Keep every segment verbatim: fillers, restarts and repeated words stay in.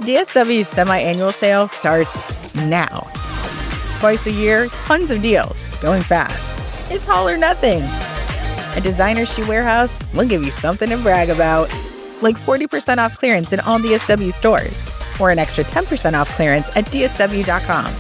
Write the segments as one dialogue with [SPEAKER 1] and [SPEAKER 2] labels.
[SPEAKER 1] D S W's semi-annual sale starts now. Twice a year, tons of deals, going fast. It's all or nothing. At Designer Shoe Warehouse, we'll give you something to brag about, like forty percent off clearance in all D S W stores, or an extra ten percent off clearance at D S W dot com.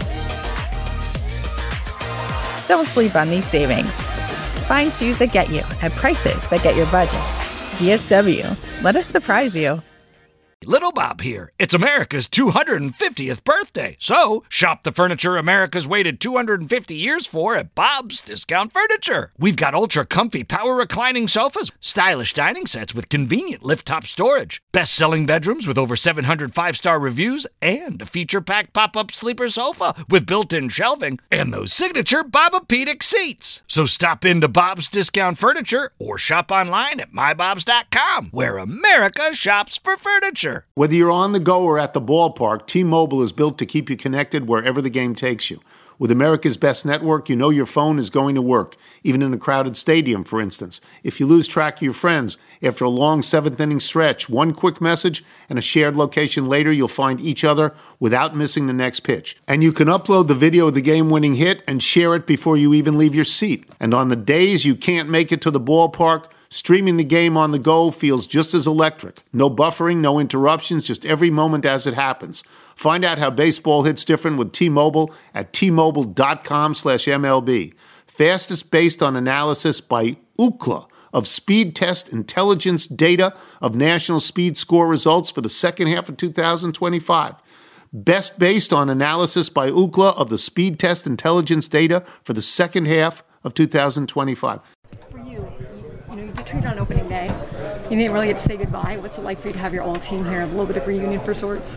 [SPEAKER 1] Don't sleep on these savings. Find shoes that get you at prices that get your budget. D S W. Let us surprise you.
[SPEAKER 2] Little Bob here. It's America's two hundred fiftieth birthday. So, shop the furniture America's waited two hundred fifty years for at Bob's Discount Furniture. We've got ultra-comfy power reclining sofas, stylish dining sets with convenient lift-top storage, best-selling bedrooms with over seven hundred five-star reviews, and a feature-packed pop-up sleeper sofa with built-in shelving, and those signature Bobapedic seats. So stop into Bob's Discount Furniture or shop online at my bobs dot com, where America shops for furniture.
[SPEAKER 3] Whether you're on the go or at the ballpark, T-Mobile is built to keep you connected wherever the game takes you. With America's best network, you know your phone is going to work, even in a crowded stadium, for instance. If you lose track of your friends after a long seventh-inning stretch, one quick message and a shared location later, you'll find each other without missing the next pitch. And you can upload the video of the game-winning hit and share it before you even leave your seat. And on the days you can't make it to the ballpark, streaming the game on the go feels just as electric. No buffering, no interruptions, just every moment as it happens. Find out how baseball hits different with T-Mobile at T Mobile dot com slash M L B. Fastest based on analysis by Ookla of Speed Test Intelligence data of national speed score results for the second half of two thousand twenty-five. Best based on analysis by Ookla of the Speed Test Intelligence data for the second half of two thousand twenty-five.
[SPEAKER 4] For you, you, you know, you get treated on opening day. You didn't really get to say goodbye. What's it like for you to have your old team here, a little bit of reunion for sorts?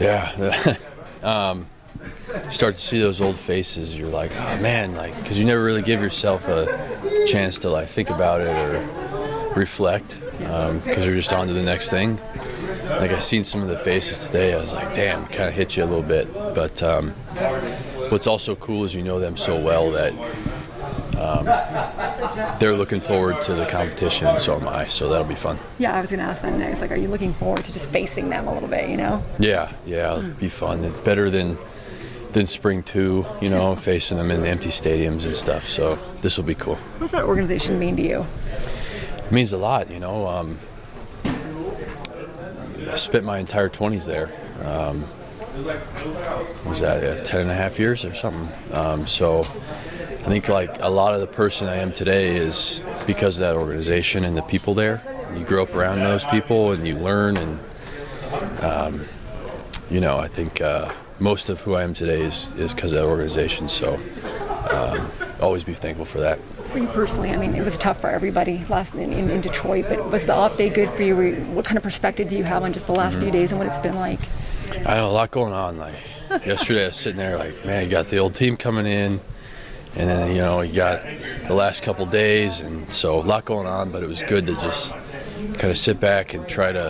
[SPEAKER 5] Yeah. um, you start to see those old faces. You're like, oh man, like, because you never really give yourself a chance to like think about it or reflect, because um, you're just on to the next thing. Like I seen some of the faces today, I was like, damn, it kind of hit you a little bit. But um, what's also cool is you know them so well that um, they're looking forward to the competition, and so am I. So that'll be fun.
[SPEAKER 4] Yeah, I was going to ask that next. Like, are you looking forward to just facing them a little bit? You know?
[SPEAKER 5] Yeah, yeah, it'll be fun. Better than than spring two, you know, facing them in empty stadiums and stuff. So this will be cool.
[SPEAKER 4] What does that organization mean to you?
[SPEAKER 5] It means a lot, you know. Um, I spent my entire twenties there. Um, what was that, yeah, ten and a half years or something? Um, so I think like a lot of the person I am today is because of that organization and the people there. You grow up around those people and you learn, and um, you know, I think uh, most of who I am today is is because of that organization. So um, always be thankful for that.
[SPEAKER 4] For you personally, I mean, it was tough for everybody last in, in, in Detroit, but was the off day good for you? What kind of perspective do you have on just the last mm-hmm. few days and what it's been like?
[SPEAKER 5] I know, a lot going on. Like yesterday I was sitting there like, man, you got the old team coming in, and then, you know, you got the last couple days, and so a lot going on, but it was good to just kind of sit back and try to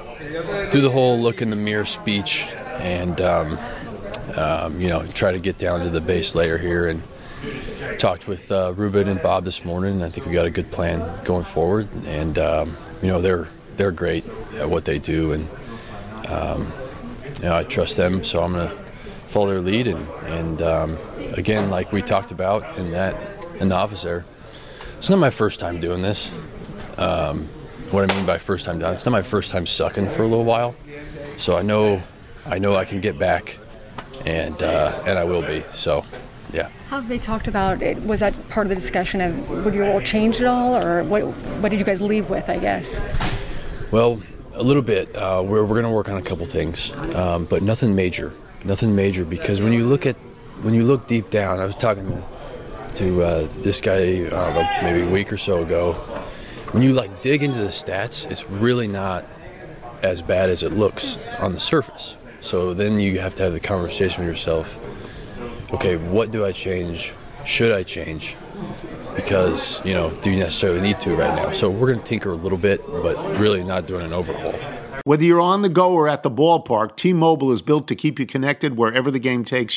[SPEAKER 5] do the whole look in the mirror speech and, um, um, you know, try to get down to the base layer here. And talked with uh, Ruben and Bob this morning, and I think we got a good plan going forward. And, um, you know, they're they're great at what they do, and, um, you know, I trust them, so I'm going to follow their lead. And, and um, again, like we talked about in that in the office there, it's not my first time doing this. Um, what I mean by first time done, it's not my first time sucking for a little while. So I know I know I can get back, and uh, and I will be. So, yeah.
[SPEAKER 4] How have they talked about it? Was that part of the discussion of would your role change at all, or what What did you guys leave with, I guess?
[SPEAKER 5] Well, a little bit. Uh, we're we're going to work on a couple things, um, but nothing major. Nothing major, because when you look at when you look deep down, I was talking to, to uh, this guy uh, maybe a week or so ago. When you like dig into the stats, it's really not as bad as it looks on the surface. So then you have to have the conversation with yourself. Okay, what do I change? Should I change? Because, you know, do you necessarily need to right now? So we're going to tinker a little bit, but really not doing an overhaul.
[SPEAKER 3] Whether you're on the go or at the ballpark, T-Mobile is built to keep you connected wherever the game takes you.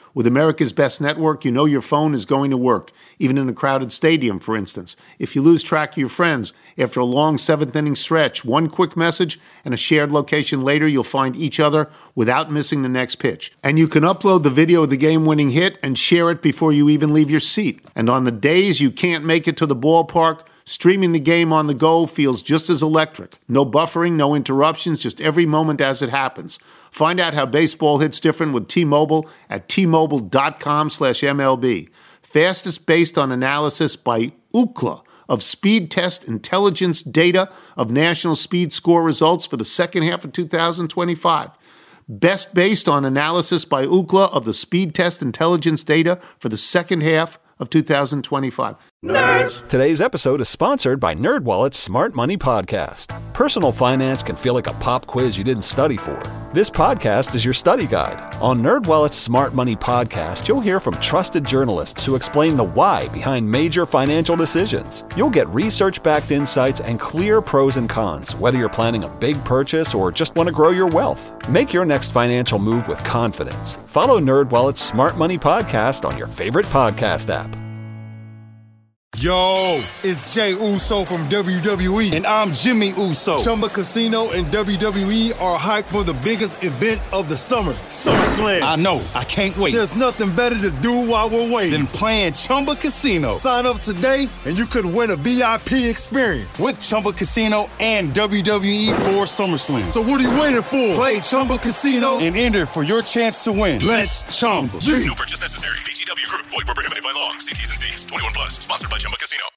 [SPEAKER 3] With America's Best Network, you know your phone is going to work, even in a crowded stadium, for instance. If you lose track of your friends after a long seventh-inning stretch, one quick message and a shared location later, you'll find each other without missing the next pitch. And you can upload the video of the game-winning hit and share it before you even leave your seat. And on the days you can't make it to the ballpark, streaming the game on the go feels just as electric. No buffering, no interruptions, just every moment as it happens. Find out how baseball hits different with T-Mobile at T-Mobile.com slash MLB. Fastest based on analysis by Ookla of Speed Test Intelligence data of national speed score results for the second half of two thousand twenty-five. Best based on analysis by Ookla of the Speed Test Intelligence data for the second half of two thousand twenty-five.
[SPEAKER 6] Nerds! Today's episode is sponsored by NerdWallet's Smart Money Podcast. Personal finance can feel like a pop quiz you didn't study for. This podcast is your study guide. On NerdWallet's Smart Money Podcast, you'll hear from trusted journalists who explain the why behind major financial decisions. You'll get research-backed insights and clear pros and cons, whether you're planning a big purchase or just want to grow your wealth. Make your next financial move with confidence. Follow NerdWallet's Smart Money Podcast on your favorite podcast app.
[SPEAKER 7] Yo, it's Jey Uso from W W E.
[SPEAKER 8] And I'm Jimmy Uso.
[SPEAKER 7] Chumba Casino and W W E are hyped for the biggest event of the summer, SummerSlam.
[SPEAKER 8] I know. I can't wait.
[SPEAKER 7] There's nothing better to do while we're waiting
[SPEAKER 8] than playing Chumba Casino.
[SPEAKER 7] Sign up today and you could win a V I P experience
[SPEAKER 8] with Chumba Casino and W W E for SummerSlam.
[SPEAKER 7] So what are you waiting for?
[SPEAKER 8] Play Chumba Casino and enter for your chance to win. Let's Chumba.
[SPEAKER 9] No purchase necessary. V G W Group. Void where prohibited by law. See T's and C's. twenty-one plus. Sponsored by Chumba Casino.